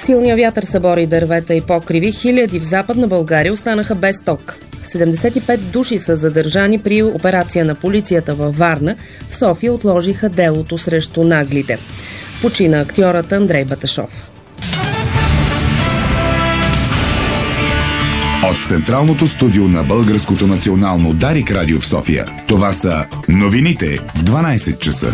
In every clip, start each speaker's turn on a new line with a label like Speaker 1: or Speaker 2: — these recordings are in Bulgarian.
Speaker 1: Силният вятър събори дървета и покриви. Хиляди в Западна България останаха без ток. 75 души са задържани при операция на полицията във Варна. В София отложиха делото срещу наглите. Почина актьорът Андрей Баташов.
Speaker 2: От Централното студио на Българското национално Дарик радио в София. Това са новините в 12 часа.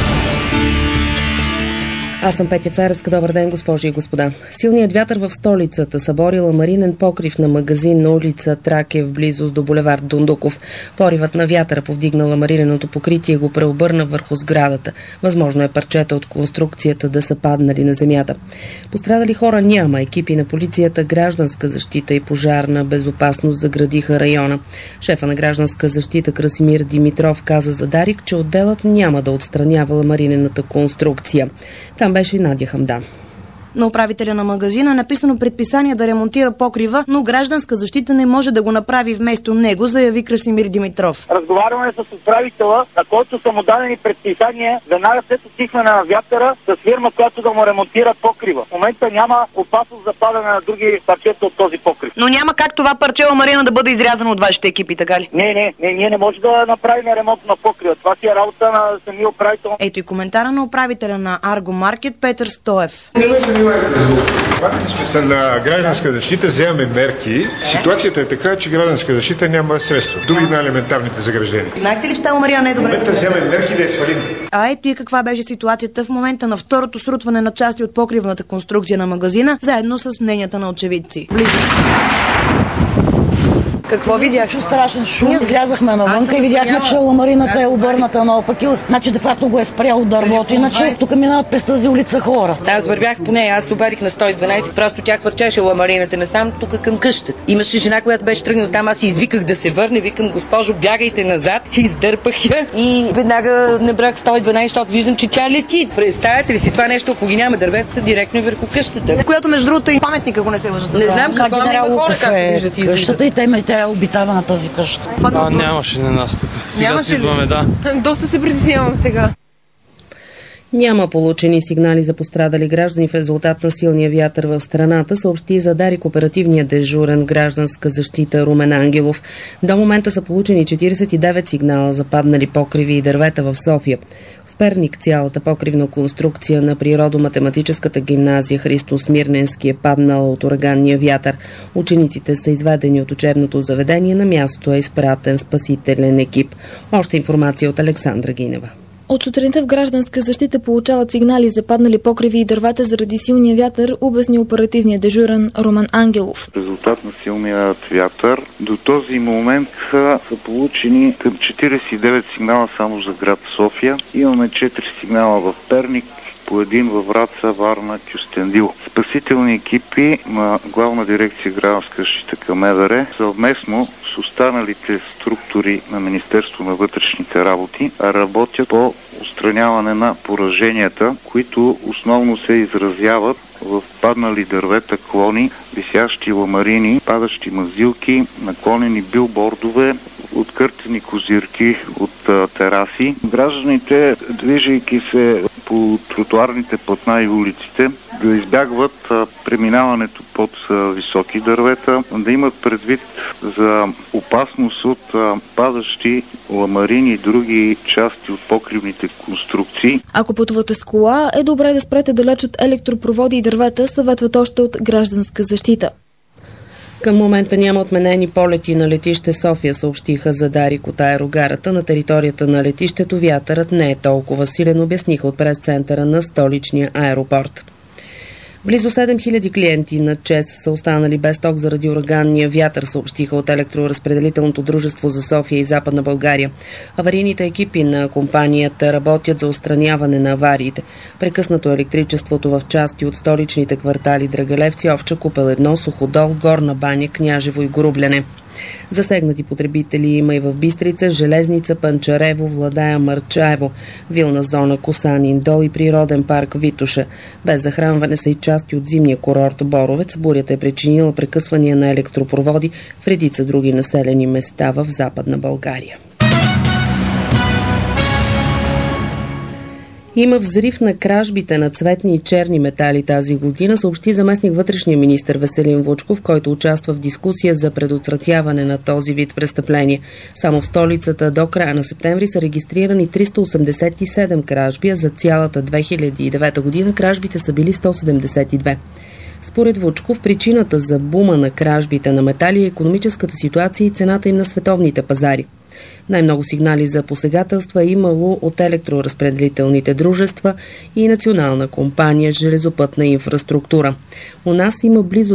Speaker 1: Аз съм Петя Царевска. Добър ден, госпожи и господа. Силният вятър в столицата събори ламаринен покрив на магазин на улица Тракия в близост до булевард Дундуков. Поривът на вятъра повдигна ламариненото покритие и го преобърна върху сградата. Възможно е парчета от конструкцията да са паднали на земята. Пострадали хора няма. Екипи на полицията, гражданска защита и пожарна безопасност заградиха района. Шефа на гражданска защита Красимир Димитров каза за Дарик, че отделът няма да отстранява ламаринената конструкция. Там беше и Надя Хамдан.
Speaker 3: На управителя на магазина е написано предписание да ремонтира покрива, но гражданска защита не може да го направи вместо него, заяви Красимир Димитров.
Speaker 4: Разговаряме с управителя, на който са му дадени предписания веднага след отихване на вятъра с фирма, която да му ремонтира покрива. В момента няма опасност за падане на други парчета от този покрив.
Speaker 5: Но няма как това парче ламарина да бъде изрязано от вашите екипи, така ли?
Speaker 4: Не, ние не можем да направим ремонт на покрива. Това си е работа на самия управител.
Speaker 3: Ето и коментара на управителя на Арго Маркет Петър Стоев.
Speaker 6: Сме са на гражданска защита, вземаме мерки. Ситуацията е така, че гражданска защита няма средства. Думи на елементарните заграждения.
Speaker 3: Знаете ли, че тази ламарина не е добре?
Speaker 6: В момента вземаме мерки да я свалим.
Speaker 3: А ето и каква беше ситуацията в момента на второто срутване на части от покривната конструкция на магазина, заедно с мненията на очевидци.
Speaker 7: Какво видях? Страшен шум. Излязахме навънка и видяхме, че ламарината е обърната наопаки. Значи, де факто го е спрял дървото. Иначе тук минават през тази улица хора.
Speaker 8: Аз вървях по нея, аз се обадих на 112, просто тя хвърчеше ламарината насам тук към къщата. Имаше жена, която беше тръгнала там, аз извиках да се върне, викам: госпожо, бягайте назад, издърпах я и веднага набрах 112, защото виждам, че тя лети. Представете ли си това нещо, ако ги няма дърветата, директно върху къщата?
Speaker 3: Която между другото и паметник, ако не се лъжат.
Speaker 8: Не знам какво има хора, както виждат и
Speaker 7: къщата и тя е обитава на тази къща.
Speaker 9: Нямаше на нас тук. Сега си идваме, да.
Speaker 10: Доста се притеснявам сега.
Speaker 1: Няма получени сигнали за пострадали граждани в резултат на силния вятър в страната, съобщи за Дарик оперативния дежурен гражданска защита Румен Ангелов. До момента са получени 49 сигнала за паднали покриви и дървета в София. В Перник цялата покривна конструкция на природо-математическата гимназия Христо Смирненски е паднала от ураганния вятър. Учениците са изведени от учебното заведение, на място е изпратен спасителен екип. Още информация от Александра Гинева.
Speaker 11: От сутринта в гражданска защита получават сигнали за паднали покриви и дървата заради силния вятър, обясни оперативният дежурен Румен Ангелов.
Speaker 12: В резултат на силния вятър до този момент са получени към 49 сигнала само за град София. Имаме 4 сигнала в Перник, по един във Враца, Варна, Кюстендил. Спасителни екипи на Главна дирекция гражданска защита към МВР съвместно с останалите структури на Министерство на вътрешните работи работят по отстраняване на пораженията, които основно се изразяват в паднали дървета, клони, висящи ламарини, падащи мазилки, наклонени билбордове, откъртени козирки от тераси. Гражданите, движейки се по тротуарните платна и улиците, да избягват преминаването под високи дървета, да имат предвид за опасност от падащи ламарини и други части от покривните конструкции.
Speaker 11: Ако пътувате с кола, е добре да спрете далеч от електропроводи и дървета, съветват още от гражданска защита.
Speaker 1: Към момента няма отменени полети на летище София, съобщиха за Дарик от аерогарата. На територията на летището вятърът не е толкова силен, обясниха от прес-центъра на столичния аеропорт. Близо 7000 клиенти на ЧЕЗ са останали без ток заради ураганния вятър, съобщиха от електроразпределителното дружество за София и Западна България. Аварийните екипи на компанията работят за отстраняване на авариите. Прекъснато електричеството в части от столичните квартали Драгалевци, Овча купел 1, Суходол, Горна баня, Княжево и Горубляне. Засегнати потребители има и в Бистрица, Железница, Панчарево, Владая, Мърчаево, вилна зона Косанин дол и природен парк Витоша. Без захранване са и части от зимния курорт Боровец. Бурята е причинила прекъсвания на електропроводи в редица други населени места в Западна България. Има взрив на кражбите на цветни и черни метали тази година, съобщи заместник вътрешния министър Веселин Вучков, който участва в дискусия за предотвратяване на този вид престъпление. Само в столицата до края на септември са регистрирани 387 кражби, а за цялата 2009 година кражбите са били 172. Според Вучков, причината за бума на кражбите на метали е икономическата ситуация и цената им на световните пазари. Най-много сигнали за посегателства е имало от електроразпределителните дружества и Национална компания железопътна инфраструктура. У нас има близо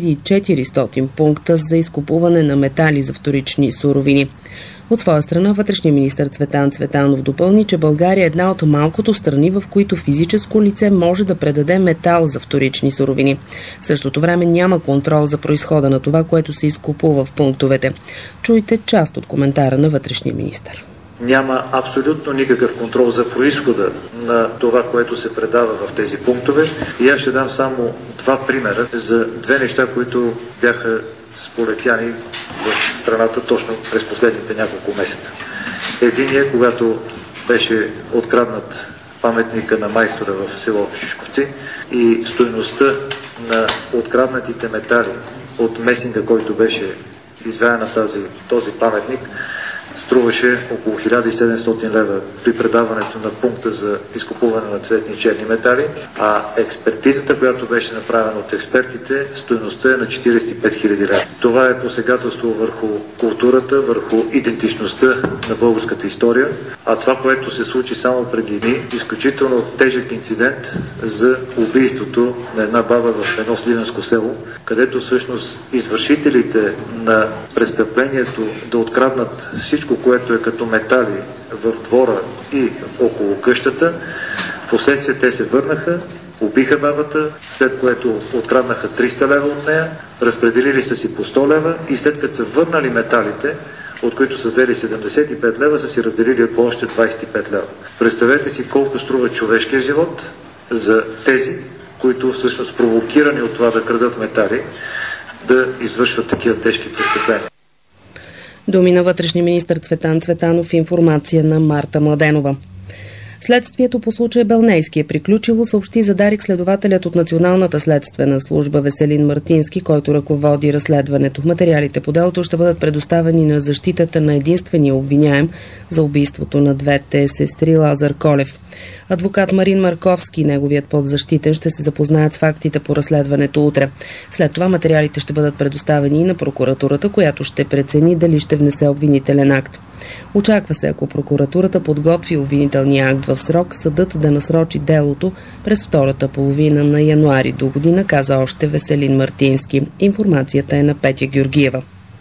Speaker 1: 2400 пункта за изкупуване на метали за вторични суровини. От своя страна, вътрешният министър Цветан Цветанов допълни, че България е една от малкото страни, в които физическо лице може да предаде метал за вторични суровини. В същото време няма контрол за произхода на това, което се изкупува в пунктовете. Чуйте част от коментара на вътрешния министър.
Speaker 13: Няма абсолютно никакъв контрол за произхода на това, което се предава в тези пунктове. И аз ще дам само два примера за две неща, които бяха сполетяни в страната точно през последните няколко месеца. Единият, когато беше откраднат паметника на майстора в село Шишковци и стойността на откраднатите метали от месинга, който беше изваян на този паметник, струваше около 1700 лева при предаването на пункта за изкупуване на цветни и черни метали, а експертизата, която беше направена от експертите, стойността е на 45 000 лева. Това е посегателство върху културата, върху идентичността на българската история, а това, което се случи само преди дни, изключително тежък инцидент за убийството на една баба в едно сливенско село, където всъщност извършителите на престъплението да откраднат всичко, което е като метали в двора и около къщата. Впоследствие те се върнаха, убиха бабата, след което откраднаха 300 лева от нея, разпределили са си по 100 лева и след като са върнали металите, от които са взели 75 лева, са си разделили по още 25 лева. Представете си колко струва човешкия живот за тези, които всъщност провокирани от това да крадат метали, да извършват такива тежки престъпления.
Speaker 1: Думи на вътрешния министър Цветан Цветанов, информация на Марта Младенова. Следствието по случая Белнейски е приключило, съобщи за Дарик следователят от Националната следствена служба Веселин Мартински, който ръководи разследването. Материалите по делото ще бъдат предоставени на защитата на единствения обвиняем за убийството на двете сестри Лазар Колев. Адвокат Марин Марковски и неговият подзащитен ще се запознаят с фактите по разследването утре. След това материалите ще бъдат предоставени и на прокуратурата, която ще прецени дали ще внесе обвинителен акт. Очаква се, ако прокуратурата подготви обвинителния акт в срок, съдът да насрочи делото през втората половина на януари до година, каза още Веселин Мартински. Информацията е на Петя Георгиева.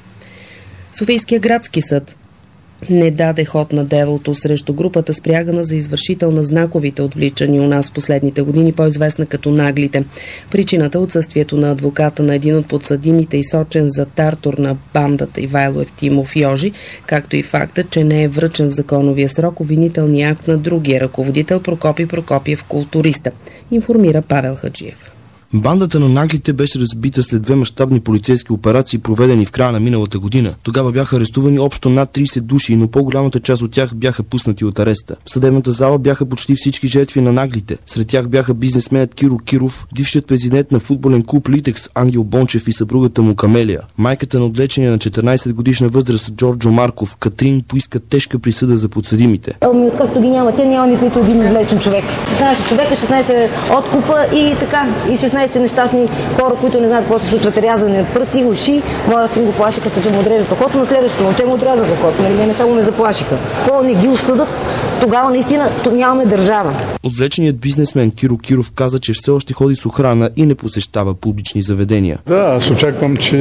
Speaker 1: Софийския градски съд не даде ход на делото срещу групата спрягана за извършител на знаковите отвличания у нас в последните години, по-известна като Наглите. Причината е отсъствието на адвоката на един от подсъдимите и сочен за тартор на бандата Ивайло Евтимов Йожи, както и факта, че не е връчен в законовия срок обвинителния акт на другия ръководител Прокопий Прокопиев, културиста, информира Павел Хаджиев.
Speaker 14: Бандата на Наглите беше разбита след две мащабни полицейски операции, проведени в края на миналата година. Тогава бяха арестувани общо над 30 души, но по-голямата част от тях бяха пуснати от ареста. В съдебната зала бяха почти всички жертви на Наглите. Сред тях бяха бизнесменът Киро Киров, бившият президент на футболен клуб Литекс Ангел Бончев и съпругата му Камелия. Майката на отвлечения на 14 годишна възраст Джорджо Марков, Катрин, поиска тежка присъда за подсъдимите.
Speaker 15: Както ги няма, те няма нито един отвлечен човек. 16 човека, 16 откупа и така, и 16 нещастни хора, които не знаят какво се случва, рязане пръци, уши. Моя син го плашиха, че му отрежат окото, на следващото момче му отрязаха окото. Не само ме заплашиха. Ако не ги осъдат, тогава наистина нямаме държава.
Speaker 14: Отвлеченият бизнесмен Киро Киров каза, че все още ходи с охрана и не посещава публични заведения.
Speaker 16: Да, аз очаквам, че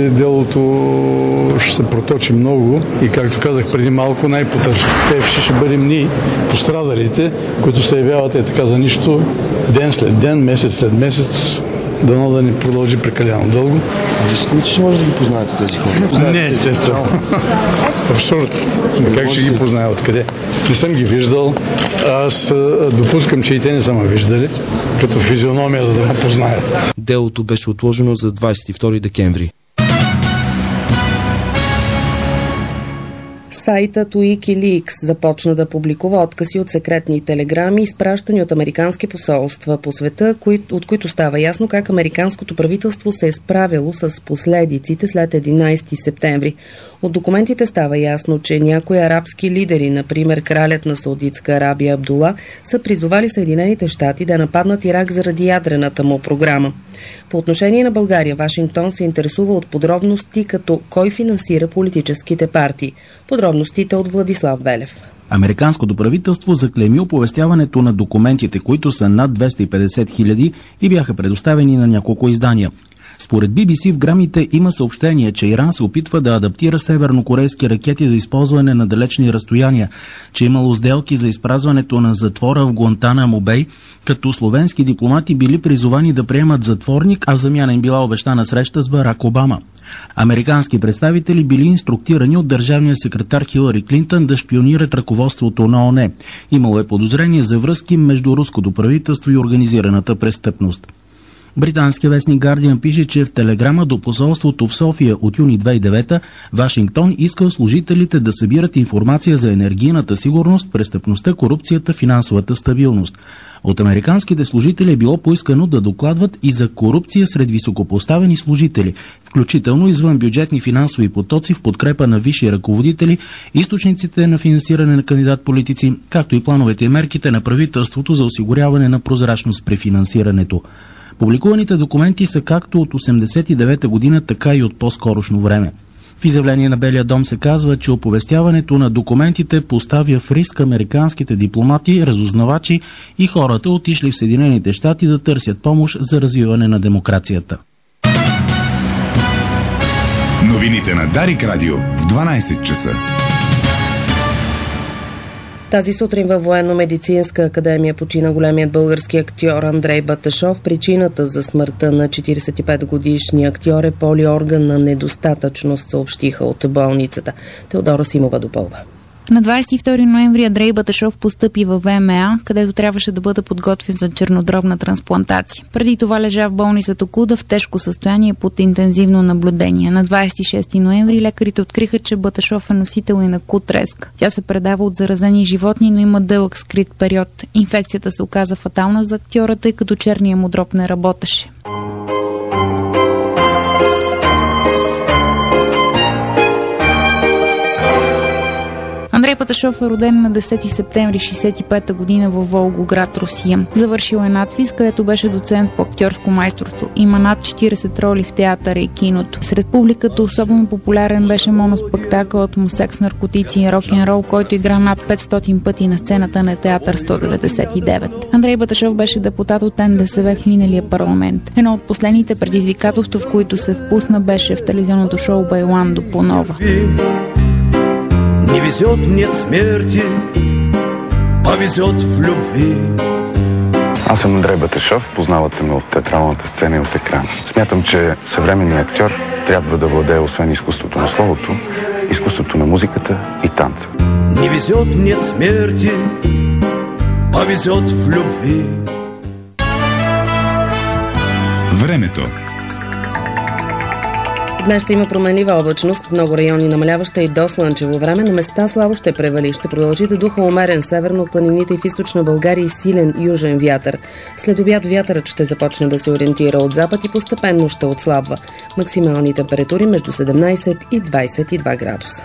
Speaker 16: делото ще се проточи много и както казах преди малко, най-потърпевши ще бъдем ние, пострадалите, които се явяват така за нищо, ден след ден, месец след месец. Дано да ни продължи прекалено дълго.
Speaker 14: Мислите, че може да ги познаете тези хора?
Speaker 16: Не, естествено. Абсурд. Как ще ги позная? Откъде? Не съм ги виждал. Аз допускам, че и те не са ме виждали като физиономия, за да ме познаят.
Speaker 14: Делото беше отложено за 22 декември.
Speaker 1: Сайтът Wikileaks започна да публикува откази от секретни телеграми, изпращани от американски посолства по света, от които става ясно как американското правителство се е справило с последиците след 11 септември. От документите става ясно, че някои арабски лидери, например кралят на Саудитска Арабия Абдула, са призовали Съединените щати да нападнат Ирак заради ядрената му програма. По отношение на България, Вашингтон се интересува от подробности като кой финансира политическите партии. Подробностите от Владислав Велев.
Speaker 17: Американското правителство заклейми оповестяването на документите, които са над 250 хиляди и бяха предоставени на няколко издания. Според BBC в грамите има съобщение, че Иран се опитва да адаптира севернокорейски ракети за използване на далечни разстояния, че имало сделки за изпразването на затвора в Гуантанамо Бей, като словенски дипломати били призовани да приемат затворник, а в замяна им била обещана среща с Барак Обама. Американски представители били инструктирани от държавния секретар Хилари Клинтън да шпионират ръководството на ООН. Имало е подозрение за връзки между руското правителство и организираната престъпност. Британския вестник Guardian пише, че в телеграма до посолството в София от юни 2009 Вашингтон искал служителите да събират информация за енергийната сигурност, престъпността, корупцията, финансовата стабилност. От американските служители е било поискано да докладват и за корупция сред високопоставени служители, включително извън бюджетни финансови потоци в подкрепа на висши ръководители, източниците на финансиране на кандидат-политици, както и плановете и мерките на правителството за осигуряване на прозрачност при финансирането. Публикуваните документи са както от 1989 година, така и от по-скорошно време. В изявление на Белия дом се казва, че оповестяването на документите поставя в риск американските дипломати, разузнавачи и хората, отишли в Съединените щати да търсят помощ за развиване на демокрацията.
Speaker 2: Новините на Дарик Радио в 12 часа.
Speaker 1: Тази сутрин във Военно-медицинска академия почина големият български актьор Андрей Баташов. Причината за смъртта на 45-годишния актьор е полиорганна недостатъчност, съобщиха от болницата. Теодора Симова допълва.
Speaker 18: На 22 ноември Андрей Баташов постъпи във ВМА, където трябваше да бъде подготвен за чернодробна трансплантация. Преди това лежа в болницата Куда в тежко състояние под интензивно наблюдение. На 26 ноември лекарите откриха, че Баташов е носител и на кут-резка. Тя се предава от заразени животни, но има дълъг скрит период. Инфекцията се оказа фатална за актьора, тъй като черния му дроб не работеше. Андрей Баташов е роден на 10 септември 1965 година във Волгоград, Русия. Завършил е надвис, където беше доцент по актьорско майсторство. Има над 40 роли в театъра и киното. Сред публиката особено популярен беше моноспектакълът му "Секс, наркотици и рок-н-рол", който игра над 500 пъти на сцената на театър 199. Андрей Баташов беше депутат от НДСВ в миналия парламент. Едно от последните предизвикателства, в които се впусна, беше в телевизионното шоу "Байландо по нова".
Speaker 19: Не везет мне смерти, а везет в любви.
Speaker 20: Аз съм Андрей Баташов, познавате ме от театралната сцена и от екрана. Смятам, че съвременният актьор трябва да владее освен изкуството на словото, изкуството на музиката и танца.
Speaker 19: Не везет мне смерти, а везет в любви.
Speaker 2: Времето.
Speaker 1: Днес ще има променлива облачност, в много райони намаляваща и до слънчево време. На места слабо ще превали. Ще продължи да духа умерен северно от планините и в източна България и силен южен вятър. След обяд вятърът ще започне да се ориентира от запад и постепенно ще отслабва. Максимални температури между 17 и 22 градуса.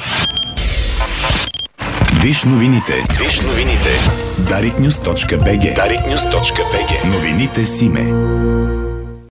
Speaker 2: Виж новините. Dariknews.bg. Новините с име.